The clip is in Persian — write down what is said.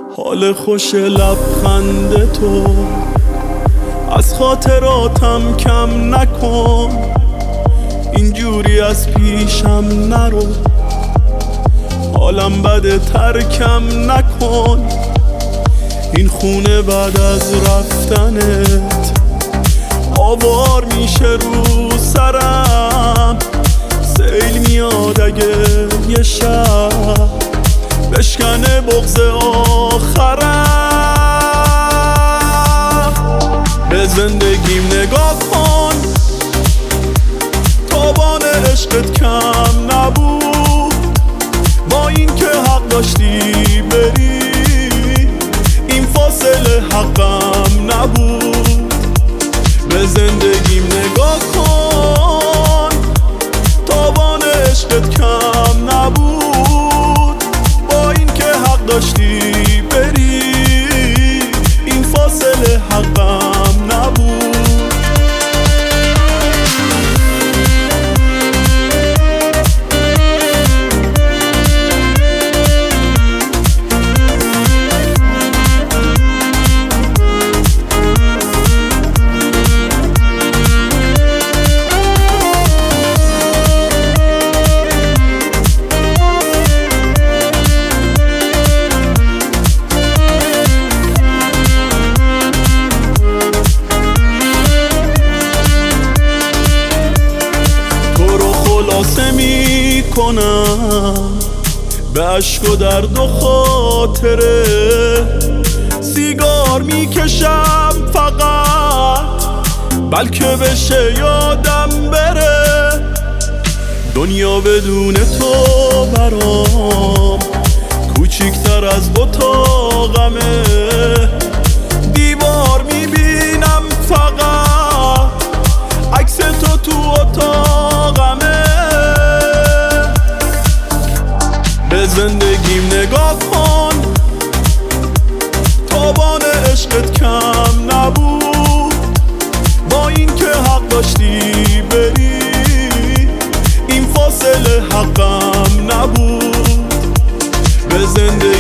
حال خوش لبخند تو از خاطراتم کم نکن، اینجوری از پیشم نرو، حالم بده ترکم نکن. این خونه بعد از رفتنت آوار میشه رو سرم، سیل میاد اگه یه شب بشکنه بغض آخرم. به زندگیم نگاه کن، تابان عشقت کم نبود، با این که حق داشتی بری این فاصله حقم نبود. به زندگیم نگاه کن، تابان عشقت کم نبود، با این که حق داشتی بری این فاصله حقم نبود. خلاصه می کنم به عشق و درد و خاطره، سیگار می کشم فقط بلکه بشه یادم بره. دنیا بدون تو برام کوچیکتر از اتاقمه، دیوار می بینم فقط عکس تو تو اتاقمه. به زندگیم نگاه کن، تابان عشقت کم نبود، با این که حق داشتی بری این فاصله حقم نبود. به زندگیم